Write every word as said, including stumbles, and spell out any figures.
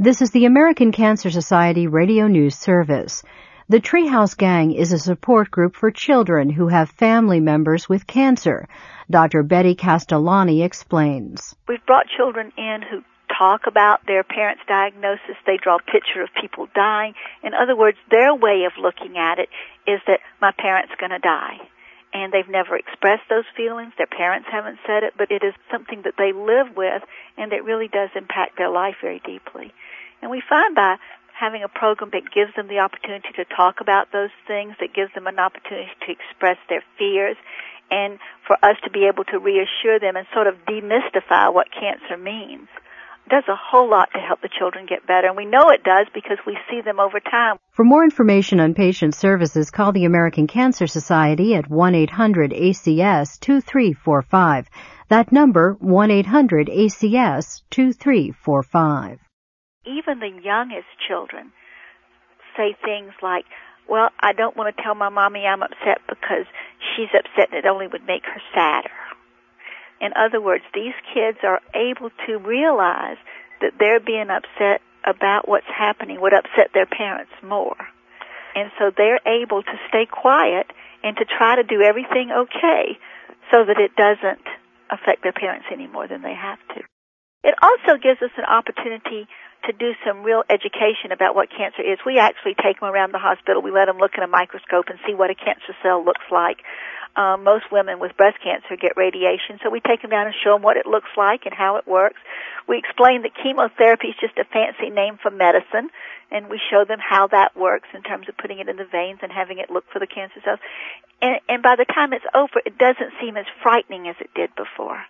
This is the American Cancer Society Radio News Service. The Treehouse Gang is a support group for children who have family members with cancer. Doctor Betty Castellani explains. We've brought children in who talk about their parents' diagnosis. They draw a picture of people dying. In other words, their way of looking at it is that my parent's going to die. And they've never expressed those feelings. Their parents haven't said it, but it is something that they live with, and it really does impact their life very deeply. And we find by having a program that gives them the opportunity to talk about those things, that gives them an opportunity to express their fears, and for us to be able to reassure them and sort of demystify what cancer means, does a whole lot to help the children get better. And we know it does because we see them over time. For more information on patient services, call the American Cancer Society at one eight hundred A C S two three four five. That number, one eight hundred A C S two three four five. Even the youngest children say things like, well, I don't want to tell my mommy I'm upset because she's upset and it only would make her sadder. In other words, these kids are able to realize that they're being upset about what's happening would upset their parents more. And so they're able to stay quiet and to try to do everything okay so that it doesn't affect their parents any more than they have to. It also gives us an opportunity to do some real education about what cancer is. We actually take them around the hospital. We let them look in a microscope and see what a cancer cell looks like. Um, most women with breast cancer get radiation, so we take them down and show them what it looks like and how it works. We explain that chemotherapy is just a fancy name for medicine, and we show them how that works in terms of putting it in the veins and having it look for the cancer cells. And, and by the time it's over, it doesn't seem as frightening as it did before.